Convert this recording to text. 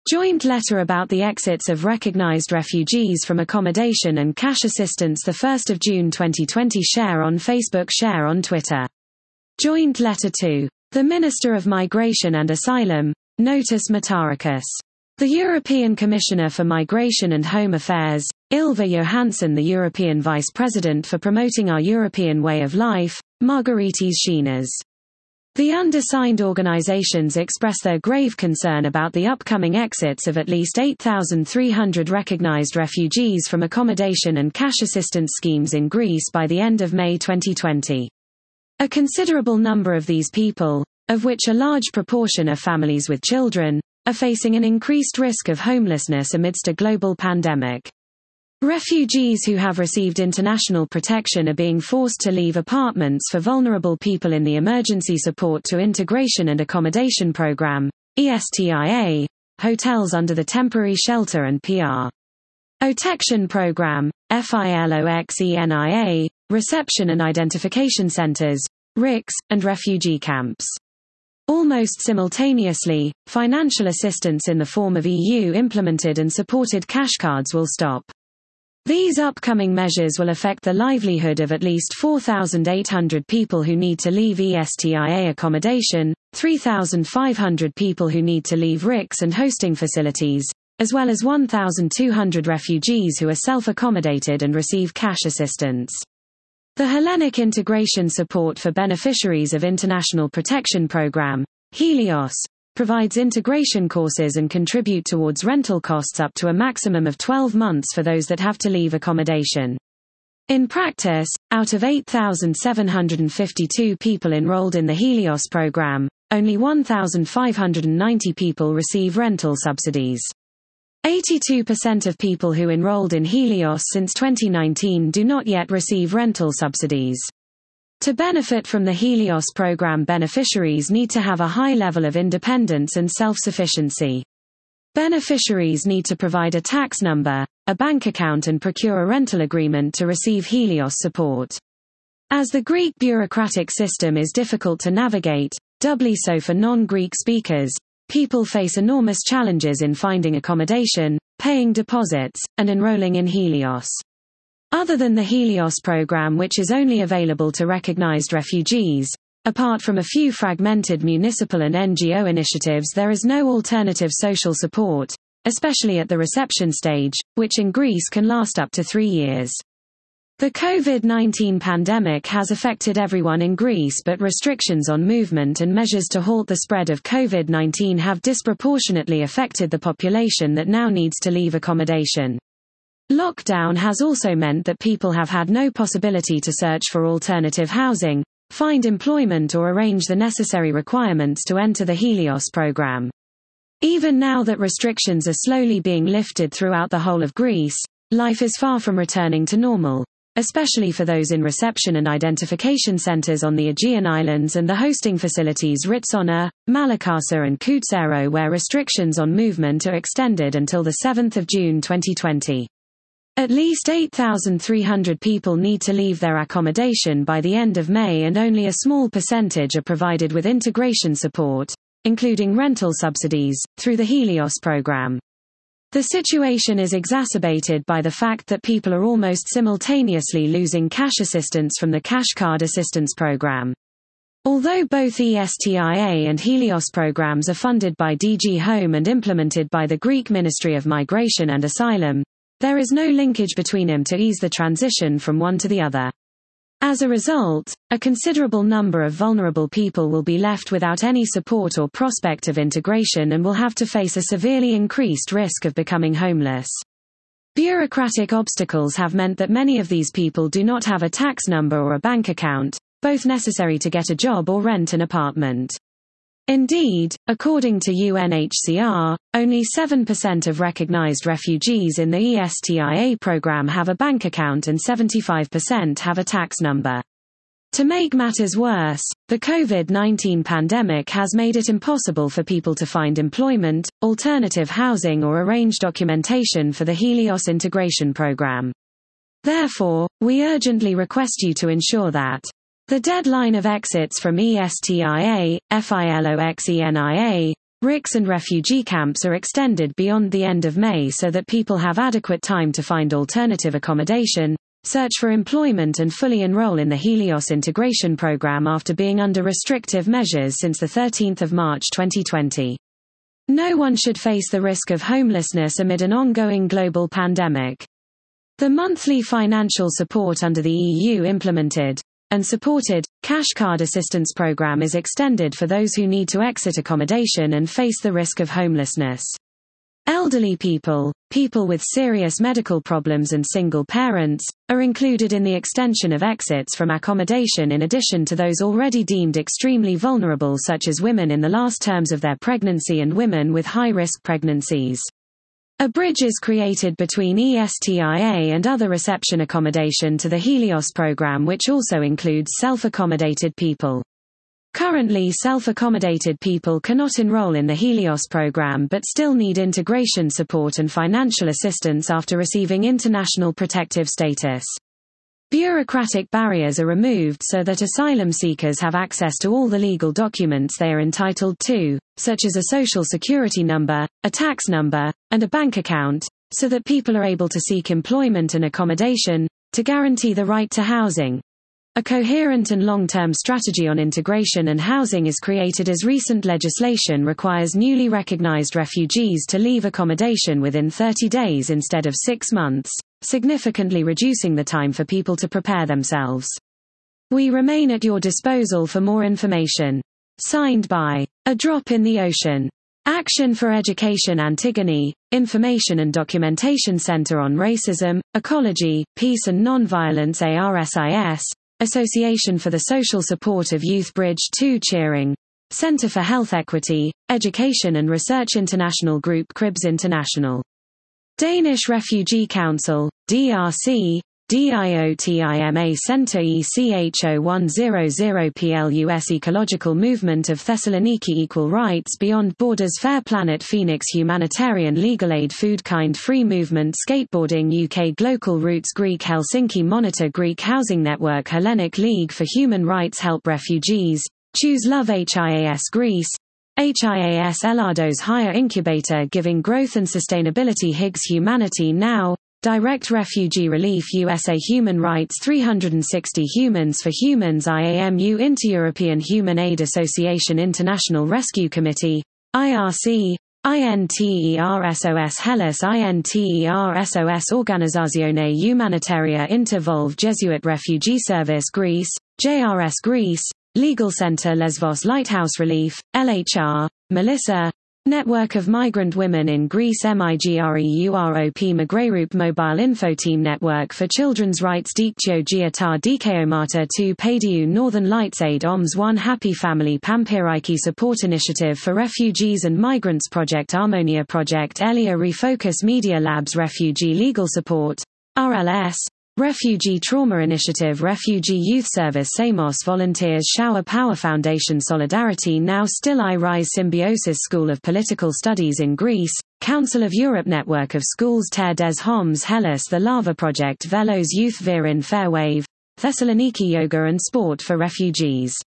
Joint letter about the exits of recognized refugees from accommodation and cash assistance 1 June 2020. Share on Facebook, share on Twitter. Joint letter to the Minister of Migration and Asylum, Notis Matarakis. The European Commissioner for Migration and Home Affairs, Ylva Johansson, the European Vice President for Promoting Our European Way of Life, Margaritis Schinas. The undersigned organizations express their grave concern about the upcoming exits of at least 8,300 recognized refugees from accommodation and cash assistance schemes in Greece by the end of May 2020. A considerable number of these people, of which a large proportion are families with children, are facing an increased risk of homelessness amidst a global pandemic. Refugees who have received international protection are being forced to leave apartments for vulnerable people in the Emergency Support to Integration and Accommodation Program, ESTIA, hotels under the Temporary Shelter and PR. Protection Program, FILOXENIA, reception and identification centers, RICs, and refugee camps. Almost simultaneously, financial assistance in the form of EU-implemented and supported cash cards will stop. These upcoming measures will affect the livelihood of at least 4,800 people who need to leave ESTIA accommodation, 3,500 people who need to leave RICs and hosting facilities, as well as 1,200 refugees who are self-accommodated and receive cash assistance. The Hellenic Integration Support for Beneficiaries of International Protection Program, Helios, provides integration courses and contribute towards rental costs up to a maximum of 12 months for those that have to leave accommodation. In practice, out of 8,752 people enrolled in the Helios program, only 1,590 people receive rental subsidies. 82% of people who enrolled in Helios since 2019 do not yet receive rental subsidies. To benefit from the Helios program, beneficiaries need to have a high level of independence and self-sufficiency. Beneficiaries need to provide a tax number, a bank account and procure a rental agreement to receive Helios support. As the Greek bureaucratic system is difficult to navigate, doubly so for non-Greek speakers, people face enormous challenges in finding accommodation, paying deposits, and enrolling in Helios. Other than the Helios program, which is only available to recognized refugees, apart from a few fragmented municipal and NGO initiatives, there is no alternative social support, especially at the reception stage, which in Greece can last up to 3 years. The COVID-19 pandemic has affected everyone in Greece, but restrictions on movement and measures to halt the spread of COVID-19 have disproportionately affected the population that now needs to leave accommodation. Lockdown has also meant that people have had no possibility to search for alternative housing, find employment or arrange the necessary requirements to enter the Helios program. Even now that restrictions are slowly being lifted throughout the whole of Greece, life is far from returning to normal, especially for those in reception and identification centers on the Aegean Islands and the hosting facilities Ritsona, Malakasa and Koutsero, where restrictions on movement are extended until 7 June 2020. At least 8,300 people need to leave their accommodation by the end of May, and only a small percentage are provided with integration support, including rental subsidies, through the Helios program. The situation is exacerbated by the fact that people are almost simultaneously losing cash assistance from the Cash Card Assistance Program. Although both ESTIA and Helios programs are funded by DG Home and implemented by the Greek Ministry of Migration and Asylum, there is no linkage between them to ease the transition from one to the other. As a result, a considerable number of vulnerable people will be left without any support or prospect of integration and will have to face a severely increased risk of becoming homeless. Bureaucratic obstacles have meant that many of these people do not have a tax number or a bank account, both necessary to get a job or rent an apartment. Indeed, according to UNHCR, only 7% of recognized refugees in the ESTIA program have a bank account and 75% have a tax number. To make matters worse, the COVID-19 pandemic has made it impossible for people to find employment, alternative housing or arrange documentation for the Helios integration program. Therefore, we urgently request you to ensure that the deadline of exits from ESTIA, FILOXENIA, RICS and refugee camps are extended beyond the end of May so that people have adequate time to find alternative accommodation, search for employment and fully enroll in the Helios integration program after being under restrictive measures since 13 March 2020. No one should face the risk of homelessness amid an ongoing global pandemic. The monthly financial support under the EU implemented and supported cash card assistance program is extended for those who need to exit accommodation and face the risk of homelessness. Elderly people, people with serious medical problems and single parents, are included in the extension of exits from accommodation in addition to those already deemed extremely vulnerable such as women in the last terms of their pregnancy and women with high-risk pregnancies. A bridge is created between ESTIA and other reception accommodation to the Helios program, which also includes self-accommodated people. Currently, self-accommodated people cannot enroll in the Helios program but still need integration support and financial assistance after receiving international protective status. Bureaucratic barriers are removed so that asylum seekers have access to all the legal documents they are entitled to, such as a social security number, a tax number, and a bank account, so that people are able to seek employment and accommodation, to guarantee the right to housing. A coherent and long-term strategy on integration and housing is created as recent legislation requires newly recognized refugees to leave accommodation within 30 days instead of 6 months, significantly reducing the time for people to prepare themselves. We remain at your disposal for more information. Signed by A Drop in the Ocean. Action for Education Antigone, Information and Documentation Center on Racism, Ecology, Peace and Nonviolence ARSIS, Association for the Social Support of Youth Bridge 2 Cheering, Center for Health Equity, Education and Research International Group Cribs International. Danish Refugee Council, DRC, DIOTIMA Center ECHO100 PLUS Ecological Movement of Thessaloniki Equal Rights Beyond Borders Fair Planet Phoenix Humanitarian Legal Aid Food Kind Free Movement Skateboarding UK Global Roots Greek Helsinki Monitor Greek Housing Network Hellenic League for Human Rights Help Refugees, Choose Love HIAS Greece, HIAS Elados Higher Incubator Giving Growth and Sustainability Higgs Humanity Now, Direct Refugee Relief USA Human Rights 360 Humans for Humans IAMU Inter-European Human Aid Association International Rescue Committee, IRC, INTERSOS Hellas INTERSOS Organizzazione Humanitaria Intervolve Jesuit Refugee Service Greece, JRS Greece, Legal Center Lesvos Lighthouse Relief, LHR, Melissa, Network of Migrant Women in Greece MIGREUROP Magrerup Mobile Info Team Network for Children's Rights Diktio Giatar Dikeomata 2 Padiu Northern Lights Aid OMS 1 Happy Family Pampiriki Support Initiative for Refugees and Migrants Project Harmonia Project Elia Refocus Media Labs Refugee Legal Support, RLS, Refugee Trauma Initiative Refugee Youth Service Samos Volunteers Shower Power Foundation Solidarity Now Still I Rise Symbiosis School of Political Studies in Greece, Council of Europe Network of Schools Ter des Hommes Hellas The Lava Project Velos Youth Vir in Fairwave, Thessaloniki Yoga and Sport for Refugees.